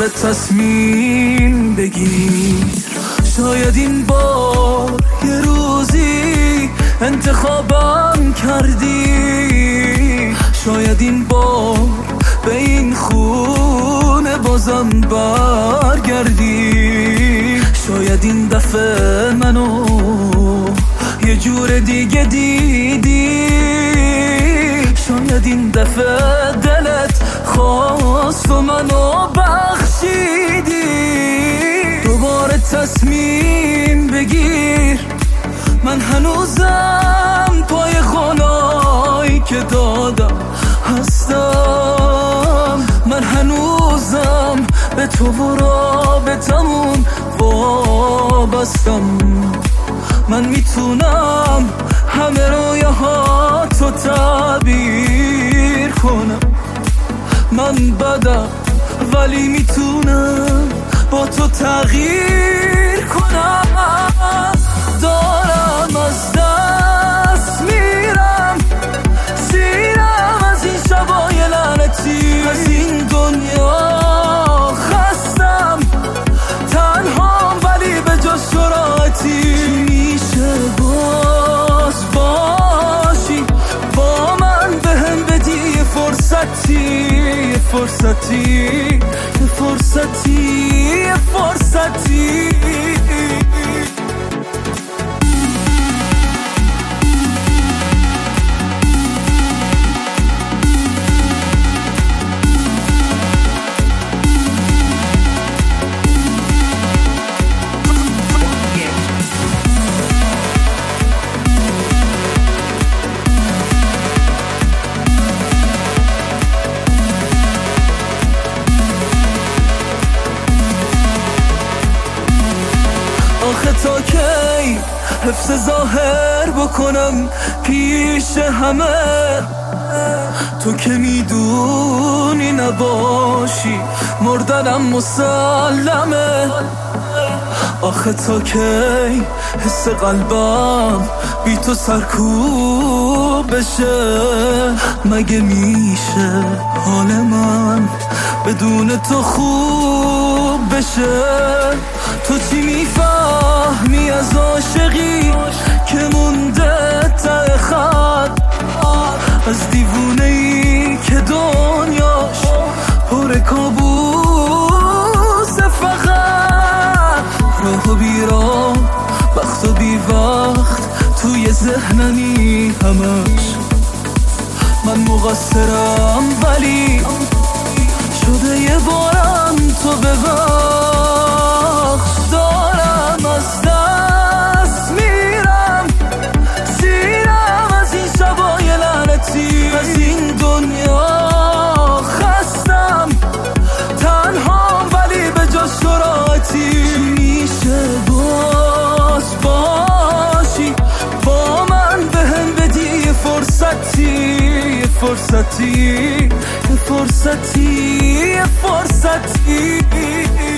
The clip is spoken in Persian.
دوباره تصمیم بگیر. شاید این بار یه روزی انتخابم کردی، شاید این بار به این خونه بازم برگردی، شاید این دفعه منو یه جور دیگه دیدی، شاید این دفعه دلت خواست و منو بخشیدی. دوباره تصمیم بگیر، من هنوزم پای خونایی که دادم هستم، من هنوزم به تو و رابطمون وابستم. من میتونم همه رویاهاتو تعبیر کنم، من بدم ولی میتونم با تو تغییر کنم. دارم از دست میرم، سیرم از این شبای لعنتی، از این دنیا خستم، تنهام ولی به جز شراعتی. میشه باز باشی با من، بهم بدی یه فرصتی، یه فرصتی، یه فرصتی، یه فرصتی. آخه تا کی حفظ ظاهر بکنم پیش همه، تو که میدونی نباشی مردنم مسلمه. آخه تا کی حس قلبم بی تو سرکوب بشه، مگه میشه حال من بدون تو خوب بشه؟ تو چی میفهمی از عاشقی که مونده ته خط، از دیوونه‌ای که دنیاش پر کابوس فقط، راه و بی راه، وقت و بی وقت توی ذهنمی همش. من مقصرم ولی شده یه بارم تو ببخش. دارم از دست میرم، سیرم از این شبای لعنتی، از این دنیا خستم، تنهام ولی به جز شراعتی. میشه باز باشی با من، بهم بدی یه فرصتی، یه فرصتی، یه فرصتی، یه فرصتی.